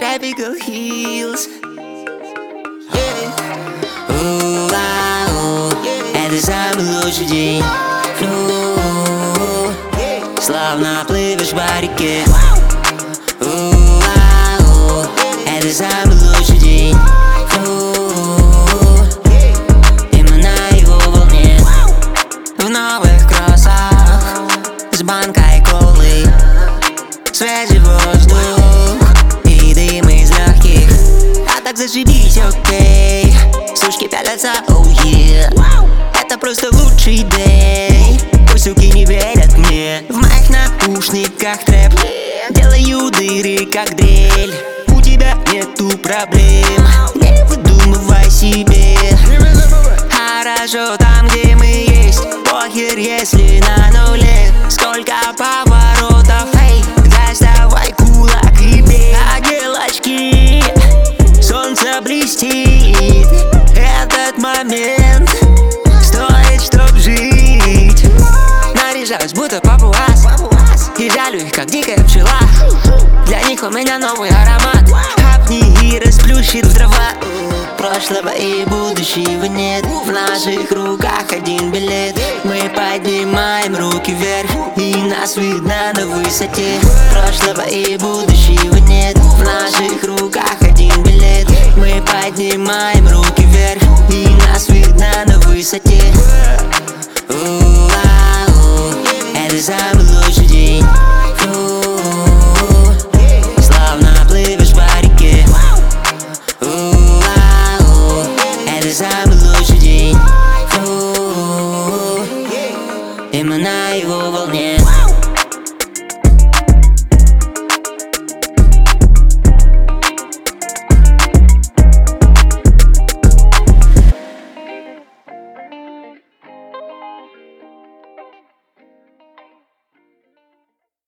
Tropical Hills. Это самый лучший день. Словно плывешь по реке. Это самый лучший день. И мы на его волне. В новых кроссах с банкой колы, свежий воздух и дым из легких. А так зашибись, окей. Сучки пялятся, оу е. Это просто лучший день. Пусть суки не верят мне. В моих наушниках трэп. Делаю дыры, как дрель. У тебя нету проблем. Не выдумывай себе. Хорошо там, где мы есть. Похер, если на нуле. Сколько поворотов, эй. Доставай кулак и бей. Ангелочки, солнце блестит. Этот момент стоит, чтоб жить. Наряжаюсь, будто папуас, и жалю их, как дикая пчела. Для них у меня новый аромат. Хапни и расплющит в дрова. Прошлого и будущего нет. В наших руках один билет. Мы поднимаем руки вверх, и нас видно на высоте. Прошлого и будущего нет. В наших руках один билет. Мы поднимаем руки вверх, и нас видно на высоте. Это самый лучший день. Словно плывешь по реке. Это самый лучший день. И мы на его волне.